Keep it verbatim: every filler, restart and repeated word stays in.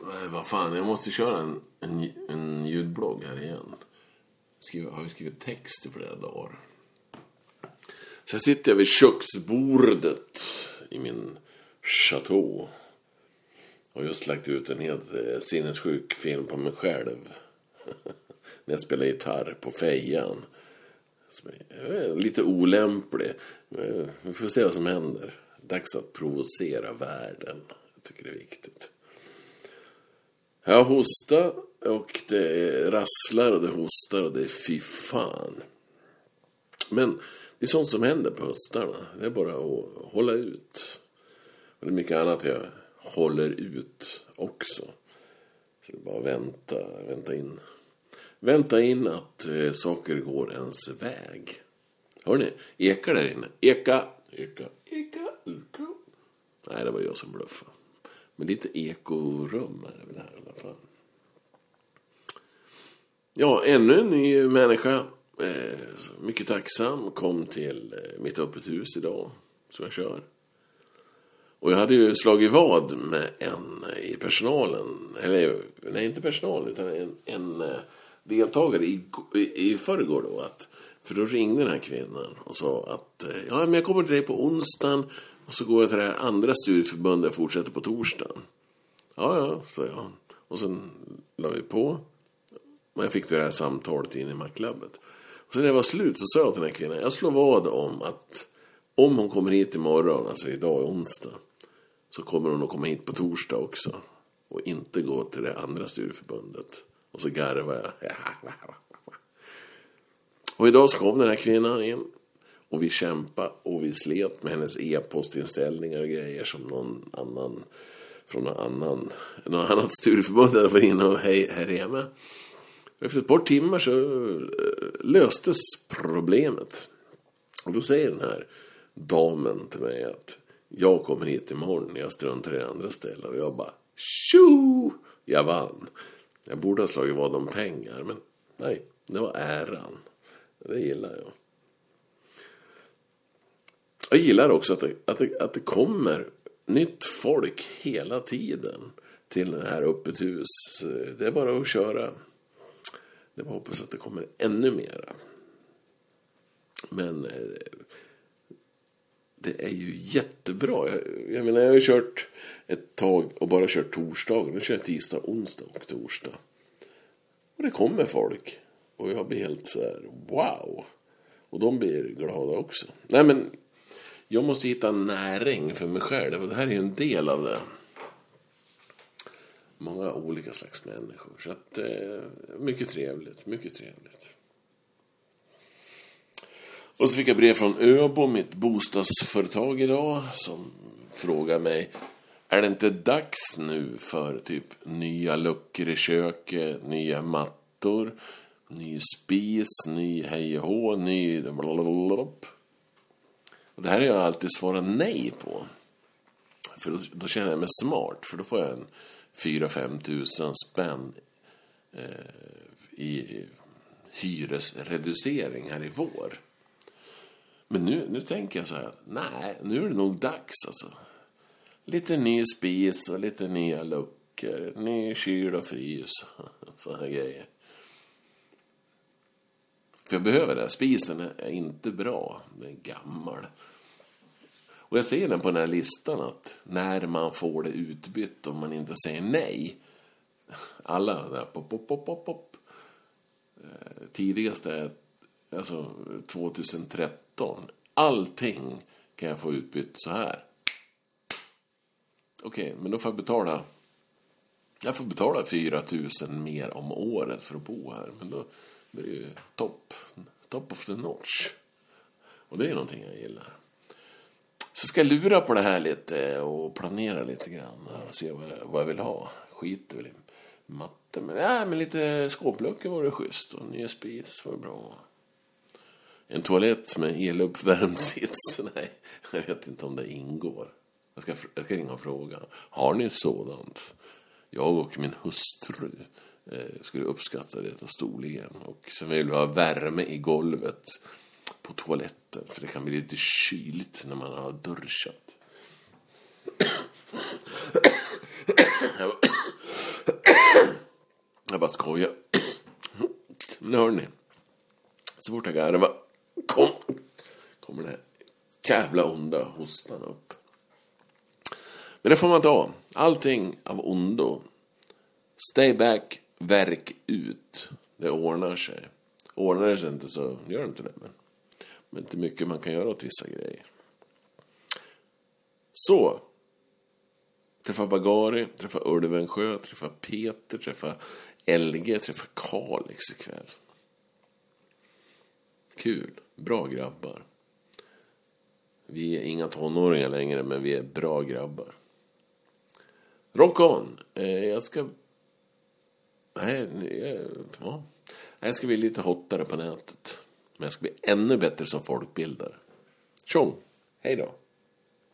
Nej, vad fan, jag måste köra en, en, en ljudblogg här igen. Jag har ju skrivit text i flera dagar. Så jag sitter vid köksbordet i min chateau. Och just lagt ut en helt eh, sinnessjuk film på mig själv. När jag spelar gitarr på fejan. Som är lite olämplig. Vi får se vad som händer. Dags att provocera världen. Jag tycker det är viktigt. Jag hostar och det rasslar och det hostar och det är fy fan. Men det är sånt som händer på höstarna. Det är bara att hålla ut. Och det är mycket annat jag håller ut också. Så det är bara att vänta, vänta in. Vänta in att eh, saker går ens väg. Hör ni? Ekar där inne. Eka, eka, eka, eka. Nej, det var jag som bluffade. Men lite ekorum är det väl här i alla fall. Ja, ännu en ny människa. Eh, mycket tacksam. Kom till eh, mitt öppet hus idag. Som jag kör. Och jag hade ju slagit vad med en i personalen. Eller, nej inte personal utan en, en eh, deltagare i, i, i förrgår då. Att, för då ringde den här kvinnan och sa att eh, ja, men jag kommer till dig på onsdagen. Och så går jag till det här andra studieförbundet och fortsätter på torsdagen. Ja, ja, sa jag. Och sen la vi på. Och jag fick det här samtalet in i Maclabbet. Och sen när det var slut så sa jag till den här kvinnan. Jag slår vad om att om hon kommer hit imorgon, alltså idag är onsdag. Så kommer hon att komma hit på torsdag också. Och inte gå till det andra studieförbundet. Och så garvar jag. Och idag så kom den här kvinnan in. Och vi kämpade och vi slet med hennes e-postinställningar och grejer som någon annan från någon annan, någon annat studieförbund där var inne och hej, här hemma. Efter ett par timmar så löstes problemet. Och då säger den här damen till mig att jag kommer hit imorgon när jag struntar i andra ställen. Och jag bara, tjo! Jag vann. Jag borde ha slagit vad om pengar, men nej, det var äran. Det gillar jag. Jag gillar också att det, att det, att det kommer nytt folk hela tiden till den här öppet hus. Det är bara att köra. Det var hoppas att det kommer ännu mera. Men det är ju jättebra. Jag, jag menar, jag har kört ett tag och bara kört torsdag. Nu kör jag tisdag, onsdag och torsdag. Och det kommer folk. Och jag blir helt så här, wow. Och de blir glada också. Nej, men jag måste hitta näring för mig själv. Och det här är ju en del av det. Många olika slags människor. Så att, eh, mycket trevligt, mycket trevligt. Och så fick jag brev från Öbo, mitt bostadsföretag idag, som frågar mig, är det inte dags nu för typ nya luckor i köket, nya mattor, ny spis, ny hej och hå, ny blablabla. Och det här har jag alltid svarat nej på. För då, då känner jag mig smart, för då får jag en fyra till fem tusen spänn eh, i hyresreducering här i vår. Men nu, nu tänker jag så här, nej, nu är det nog dags alltså. Lite ny spis och lite nya luckor, ny kyl och frys, sådana grejer. För jag behöver det. Spisen är inte bra, den är gammal. Och jag ser den på den här listan att när man får det utbytt om man inte säger nej. Alla där, pop, pop, pop, pop, pop. Eh, tidigast är alltså tjugohundratretton. Allting kan jag få utbytt så här. Okej, okay, men då får jag betala. Jag får betala fyra tusen mer om året för att bo här. Men då det är ju topp. Top of the notch. Och det är någonting jag gillar. Så ska jag lura på det här lite och planera lite grann. Se vad jag, vad jag vill ha. Skiter väl i matte. Men, ja, men lite skåpluckor var det schysst. Och nya spis var bra. En toalett med eluppvärmd sits. Nej, jag vet inte om det ingår. Jag ska, jag ska ringa och fråga. Har ni sådant? Jag och min hustru eh, skulle uppskatta det storligen. Och så vill vi ha värme i golvet på toaletten. För det kan bli lite kyligt när man har duschat. Jag bara skojar. Men hörni, så fort jag garvar kom, kommer den här jävla onda hostan upp. Men det får man ta. Allting av ondo. Stay back, verk ut. Det ordnar sig. Ordnar det sig inte så gör det inte det. Men, men inte mycket man kan göra åt vissa grejer. Så. Träffa Bagari, träffa Ulvensjö, träffa Peter, träffa L G, träffa Kalix ikväll. Kul. Bra grabbar. Vi är inga tonåringar längre, men vi är bra grabbar. Rock on. Eh, jag ska... Nej, jag... Ja. Jag ska bli lite hottare på nätet. Men jag ska bli ännu bättre som folkbildare. Tjong. Hej då.